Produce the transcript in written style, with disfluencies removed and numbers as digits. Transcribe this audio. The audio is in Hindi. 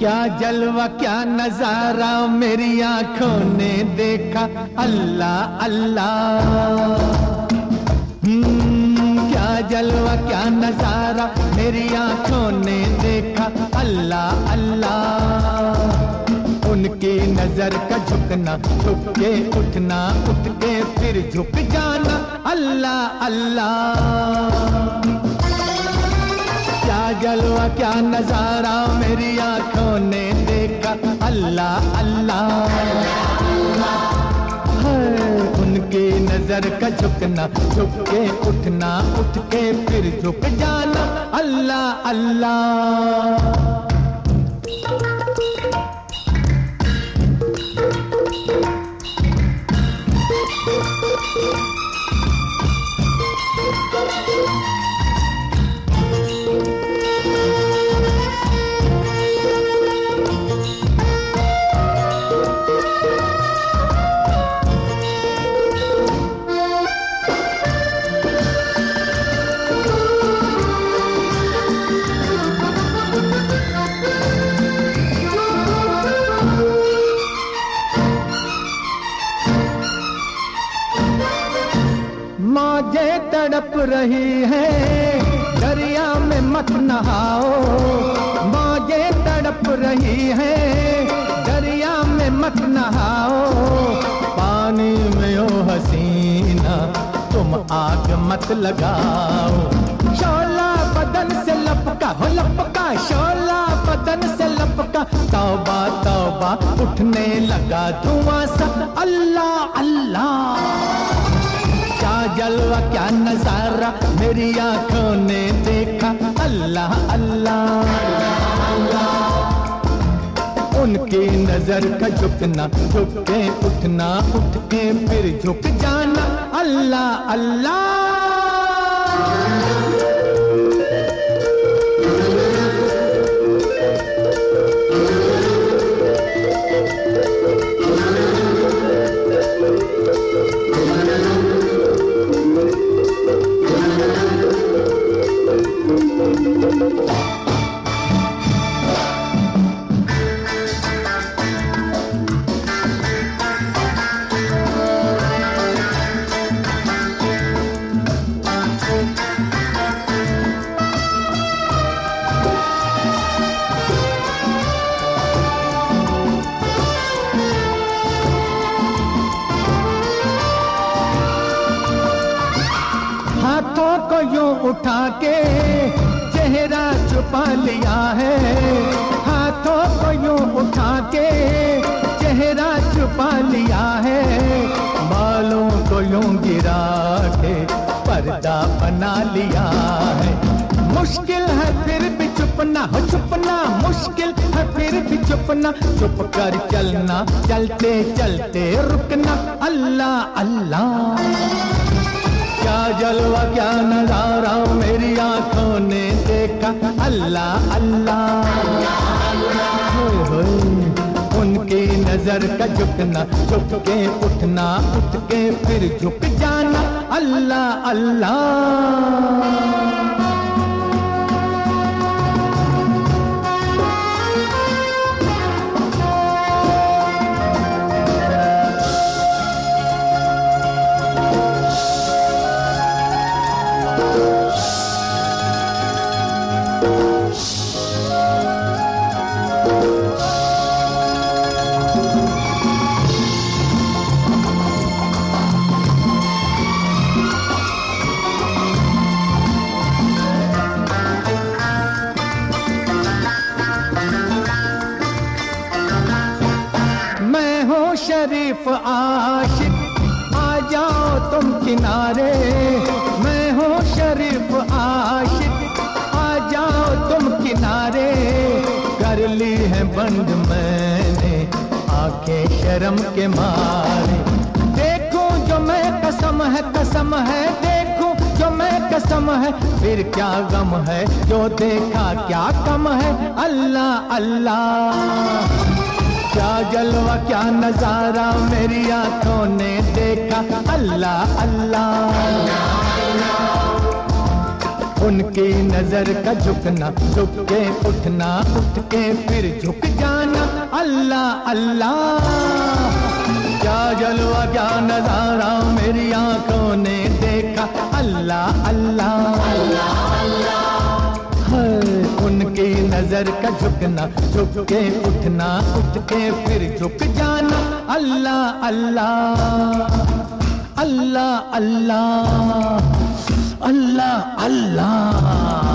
क्या जलवा क्या नजारा मेरी आंखों ने देखा, अल्लाह अल्लाह। क्या जलवा क्या नजारा मेरी आंखों ने देखा, अल्लाह अल्लाह। उनकी नजर का झुकना, झुक के उठना, उठ के फिर झुक जाना, अल्लाह अल्लाह। क्या जलवा क्या नजारा मेरी आंखों ने देखा, अल्लाह अल्लाह। उनकी नजर का झुकना, झुक के उठना, उठ के फिर झुक जाना, अल्लाह अल्लाह। मौजे तड़प रही है दरिया में मत नहाओ, मौजे तड़प रही है दरिया में मत नहाओ। पानी में ओ हसीना तुम आग मत लगाओ। शोला बदन से लपका हो लपका, शोला बदन से लपका, तौबा तौबा उठने लगा धुआं सा, अल्लाह अल्लाह। क्या जलवा क्या नजारा मेरी आंखों ने देखा, अल्लाह अल्लाह। उनकी नजर का झुकना, झुक के उठना, उठ के फिर झुक जाना, अल्लाह अल्लाह। हाथों को यूं उठा के चेहरा छुपा लिया है, हाथों को यूं उठा के चेहरा छुपा लिया है। बालों को यूं गिरा के पर्दा बना लिया है। मुश्किल है फिर भी चुपना हो चुपना, मुश्किल है फिर भी चुपना, चुप कर चलना, चलते चलते रुकना, अल्लाह अल्लाह। क्या जलवा क्या नजारा मेरी आंखों ने देखा, अल्लाह अल्लाह। उनकी नजर का झुकना, झुक के उठना, उठ के फिर झुक जाना, अल्लाह अल्लाह। शरीफ आशिक आ जाओ तुम किनारे, मैं हूँ शरीफ आशिक आ जाओ तुम किनारे। कर ली है बंद मैंने आंखें शर्म के मारे। देखूं जो मैं कसम है, कसम है, देखूं जो मैं कसम है, फिर क्या गम है, जो देखा क्या कम है, अल्लाह अल्लाह। क्या जलवा क्या नजारा मेरी आंखों ने देखा, अल्लाह अल्लाह। उनकी नजर का झुकना, झुक के उठना, उठ के फिर झुक जाना। अल्लाह अल्लाह क्या जलवा क्या नजारा मेरी आंखों ने देखा। अल्लाह अल्लाह अल्लाह अल्लाह। उनकी नजर का झुकना, झुक के उठना, उठ के फिर झुक जाना। अल्लाह अल्लाह अल्लाह अल्लाह अल्लाह अल्लाह।